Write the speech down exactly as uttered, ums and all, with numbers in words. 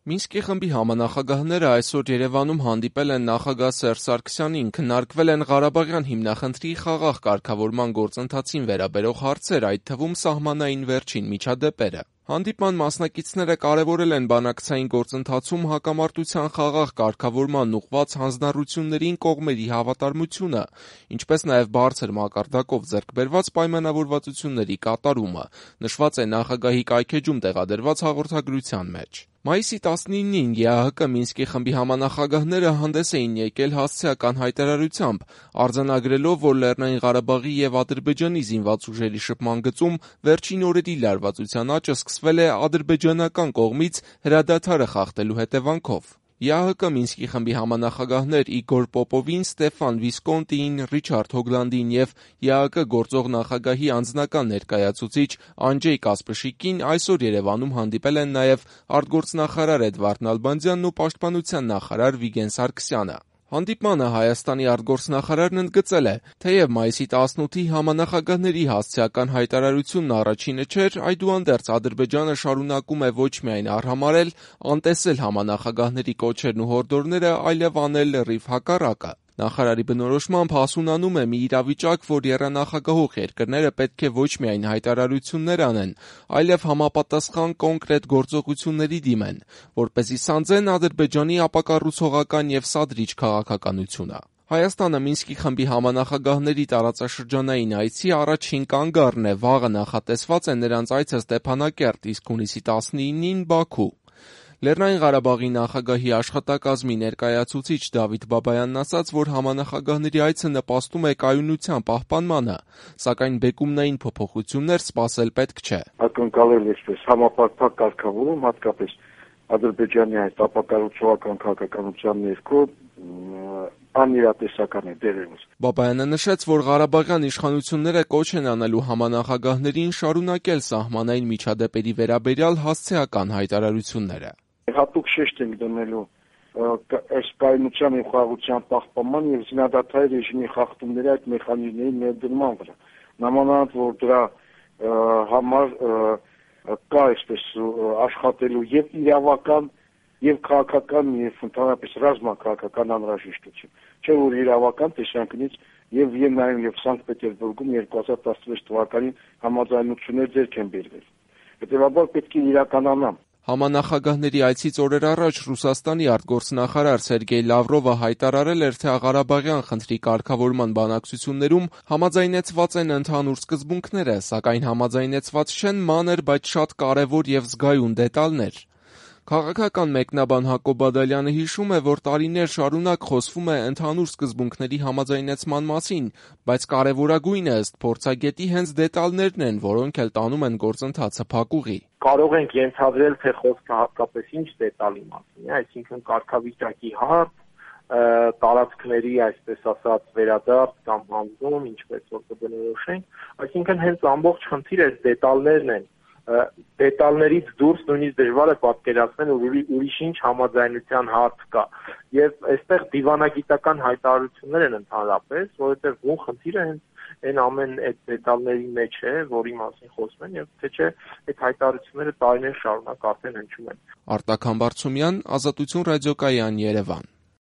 Մինսկի խմբի համանախագահները այսօր Երևանում հանդիպել են նախագահ Սերժ Սարգսյանին, քննարկվել են Ղարաբաղյան հիմնախնդրի խաղաղ կարգավորման գործընթացին վերաբերող հարցեր, այդ թվում սահմանային վերջին միջադեպերը։ Հանդիպման մասնակիցները կարևորել են բանակցային գործընթացում հակամարտության խաղաղ կարգավորման ուղղված հանձնառություններին կողմերի հավատարմությունը, ինչպես նաև բարձր մակարդակով ձեռք բերված պայմանավորվածությունների կատարումը, նշված է նախագահի կայքէջում տեղադրված հաղորդագրության մեջ։ Մայիսի տասնինին ԵԱՀԿ Մինսկի խմբի համանախագահները հանդես էին եկել հասցեական հայտարարությամբ, արձանագրելով, որ Լեռնային Ղարաբաղի և Ադրբեջանի զինված ուժերի շփման գծում վերջին օրերի լարվածության աճը սկսվել է ադրբեջանական կողմից հրադադարը խախտելու հետևանքով։ ԵԱՀԿ Մինսկի խմբի համանախագահներ Իգոր Պոպովին, Ստեֆան Վիսկոնտիին, Ռիչարդ Հոգլանդին և ԵԱՀԿ գործող նախագահի անձնական ներկայացուցիչ Անջեյ Կասպրշիկին այսօր Երևանում հանդիպել են նաև արտգործնախարար Էդվարդ Նալբանդյանն ու պաշտպանության նախարար Վիգեն Սարգսյանը։ Հանդիպմանը Հայաստանի արտգործնախարարն ընդգծել է, թեև մայիսի տասնութի համանախագահների հասցեական հայտարարությունն առաջինը չէր, այդուհանդերձ Ադրբեջանը շարունակում է ոչ միայն արհամարհել, անտեսել համանախագահների կոչերն ու հորդորները, այլև անել լրիվ հակառակը։ Նախարարի բնորոշմամբ հասունանում է մի իրավիճակ, որ եռանախագահող երկրները պետք է ոչ միայն հայտարարություններ անեն, այլև համապատասխան կոնկրետ գործողությունների դիմեն, որպեսզի սանձեն Ադրբեջանի ապակառուցողական և սադրիչ քաղաքականությունը։ Հայաստանը Մինսկի խմբի համանախագահների տարածաշրջանային այցի առաջին կանգառն է, վաղը նախատեսված է նրանց այցը Ստեփանակերտ, իսկ հունիսի տասնինին Բաքու։ Լեռնային Ղարաբաղի նախագահի աշխատակազմի ներկայացուցիչ Դավիթ Բաբայանն ասաց, որ համանախագահների այցը նպաստում է կայունության պահպանմանը, սակայն բեկումնային փոփոխություններ սպասել պետք չէ։ Ակնկալել այսպես համապարփակ կարգավորում, հատկապես Ադրբեջանի այդ ապակառուցողական քաղաքականության ներքո անիրատեսական է դերերս։ Բաբայանը նշեց, որ ղարաբաղյան իշխանությունները կոչ են անելու համանախագահներին շարունակել սահմանային միջադեպերի վերաբերյալ հասցեական հայտարարությունները։ Հատուկ շեշտ ենք դնելու այս կայունության և խաղաղության պահպանման և զինադադարի ռեժիմի խախտումների այդ մեխանիզմների ներդրման վրա։ Նամանավանդ, որ դրա համար կա այսպես աշխատելու և իրավական, և քաղաքական, և ընդհանրապես ռազմաքաղաքական անհրաժեշտություն։ Չէ՞ որ իրավական տեսանկյունից և Վիեննայում և Սանկտ Պետերբուրգում երկու հազար տասնվեց թվականին համաձայնություններ ձեռք են բերվել։ Հետևաբար պետք է իրականանան։ Համանախագահների այցից օրեր առաջ Ռուսաստանի արտգործնախարար Սերգեյ Լավրովը հայտարարել էր, թե ղարաբաղյան խնդրի կարգավորման բանակցություններում համաձայնեցված են ընդհանուր սկզբունքները, սակայն համաձայնեցված չեն մանր, բայց շատ կարևոր և զգայուն դետալներ։ Քաղաքական մեկնաբան Հակոբ Բադալյանը հիշում է, որ տարիներ շարունակ խոսվում է ընդհանուր սկզբունքների համաձայնեցման մասին, բայց կարևորագույնը ըստ փորձագետի հենց դետալներն են, որոնք էլ տանում են գործընթացը փակուղի։ Կարող ենք ենթադրել, թե խոսքը հատկապես ինչ դետալի մասին է, այսինքն կարգավիճակի հարց, տարածքների, այսպես ասած, վերադարձ կամ հանձնում, ինչպես որ կբնորոշենք, այսինքն հենց ամբողջ խնդիրը դետալներն են։ Դետալներից դուրս նույնիսկ դժվար է պատկերացնել, որ ուրիշ ինչ համաձայնության հարց կա։ Եվ այստեղ դիվանագիտական հայտարարություններ են ընդհանրապես, որովհետև բուն խնդիրը հենց այն ամեն այդ դետալների մեջ է, որի մասին խոսում են, եւ թե չէ այդ հայտարարությունները տարիներ շարունակ արդեն հնչում են։ Արտակ Համբարձումյան, Ազատություն ռադիոկայան, Երևան։